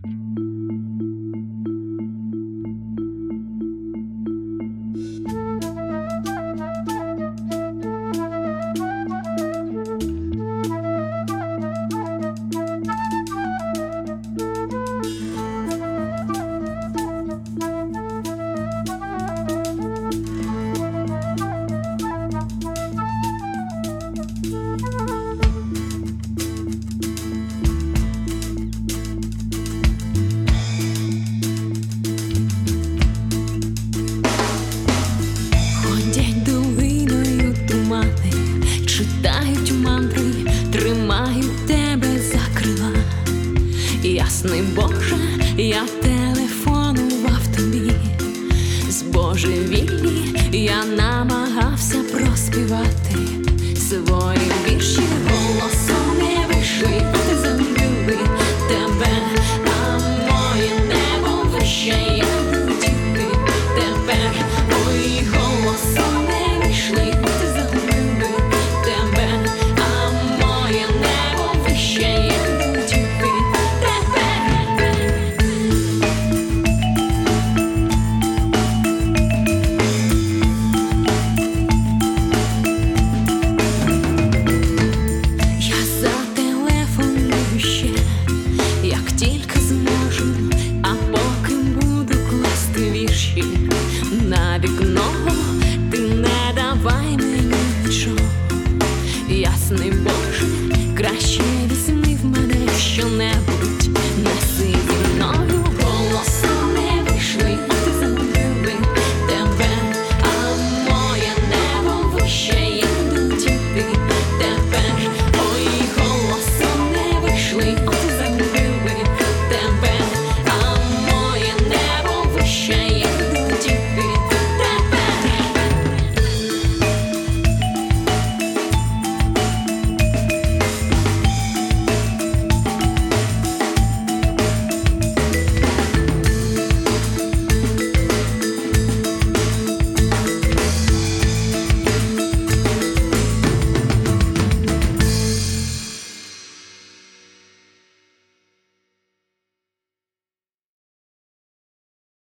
Ходять долиною тумани, читають мантри, тримають тебе за крила. Ясний Боже, я телефонував тобі. Збожевіллі я намагався проспівати свої вірші, голосом не вийшли, ти забили тебе.